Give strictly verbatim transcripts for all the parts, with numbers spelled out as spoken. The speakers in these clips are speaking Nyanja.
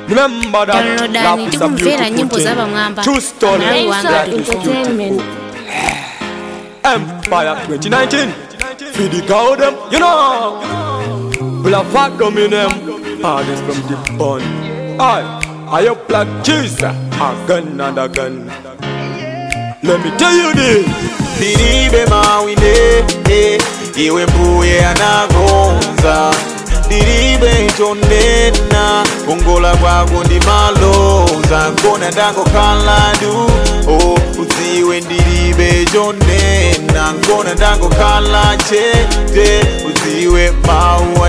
Remember that Downloadani tikumvera nyimbo za bamwamba True story Entertainment Empire twenty nineteen Feed the cow them, you know Will have fat come in them Ah, this from the bun Aye, I up like Jesus A gun and a gun Let me tell you this Diribe mawine eh, iwe mbuye anagonza Diribe itonena Kongola kwako ndi maloza Nkona ndako kaladu Oh, uziwe ndiribe jonena Nkona ndako kalache De, uziwe maua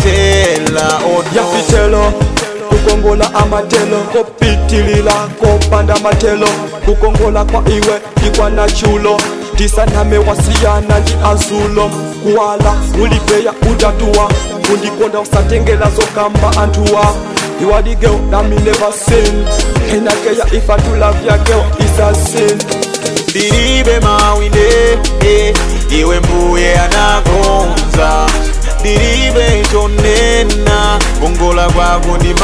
ditela Oh no Yafitelo kukongola amatelo kopitilila kopanda matelo kukongola kwa iwe ikwa na chulo tisaname wasiyana ndi azulo kuwala ulipeya utatua kundikonda usatengela zokamba antuwa You are the girl that me never seen And I care if I do love your girl it's a sin Diribe mawine eh, iwe mbuye anagonza Diribe itonena Kongola kwako ndi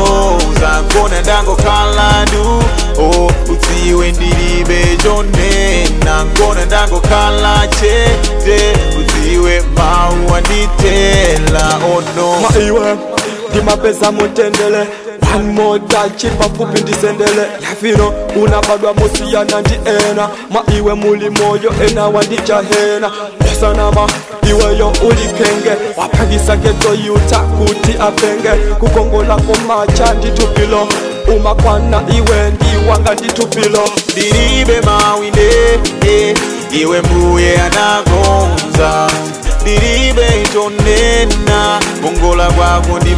maloza Nkona ndango kaladu Oh, uziwe ndiribe jonena Nkona ndango kalache De, uziwe maua nditela Oh no Ma iwe, di mapesa mutendele One more touch ipa fupi ndisendele Yafino, unabadwa musiyana ndi ena Ma iwe muli moyo ena wandicha hena Yasanama, iwe yo ulikenge Wapagisa geto yuta kuti apenge Kukongola komacha nditupilo Umakwana iwe ndi wanga nditupilo Diribe mawine eh, iwe mbuye anagonza Diribe itonena Kongola kwako ndi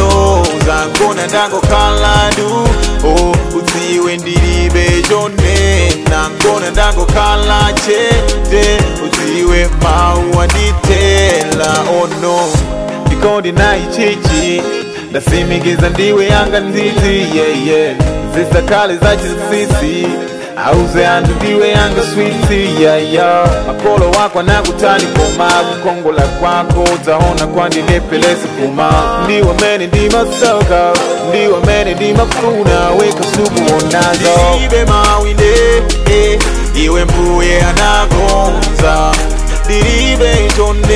maloza Nkona ndango kaladu Oh, uziwe ndiribe jonena Nkona ndango kalache De, uziwe maua nditela Oh no Ndikondi na ichichi Ndasimigeza ndiwe yanga nzizi Yeah yeah Zisa kale za chisisi Auze andu ndiwe yanga sweetie yeah yeah Makolo wako nakutani koma Kukongola kwako utaona kwa ndinepelesi kuma Ndiwa mene ndi masoka Ndiwa mene ndi mafuna Weka subu onazo Diribe mawine eh, iwe mbuye anagonza Diribe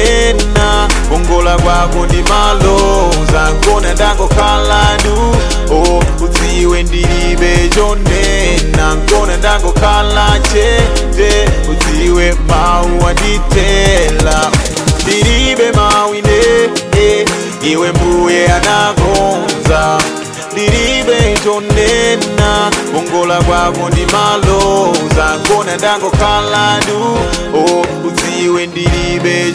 itonena Kongola kwako ndi maloza Nkona ndango kaladu Oh, uziwe ndiribe jonena Nkona ndango kalache De, uziwe maua nditela Diribe mawine eh, iwe mbuye anagonza Diribe itonena Kongola kwako ndi maloza Nkona ndango kaladu Oh, uziwe ndiribe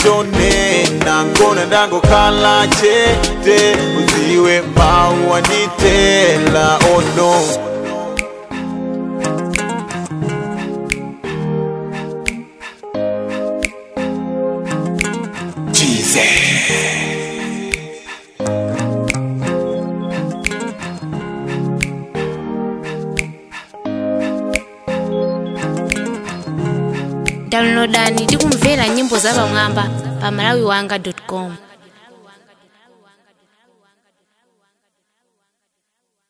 jonena Nkona ndango kalache De, uziwe maua nditela Oh no Downloadani tikumvera nyimbo za bamwamba pa malawi wanga dot com